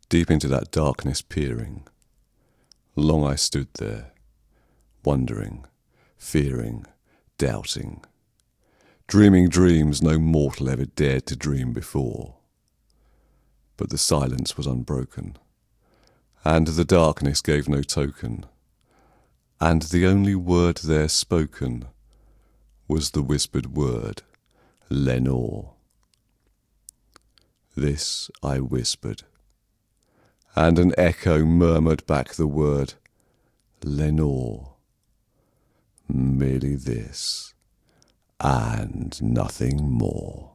Deep into that darkness peering, long I stood there, wondering, fearing, doubting, dreaming dreams no mortal ever dared to dream before. But the silence was unbroken, and the darkness gave no token, and the only word there spoken was the whispered word, Lenore. This I whispered, and an echo murmured back the word, Lenore. Merely this, and nothing more.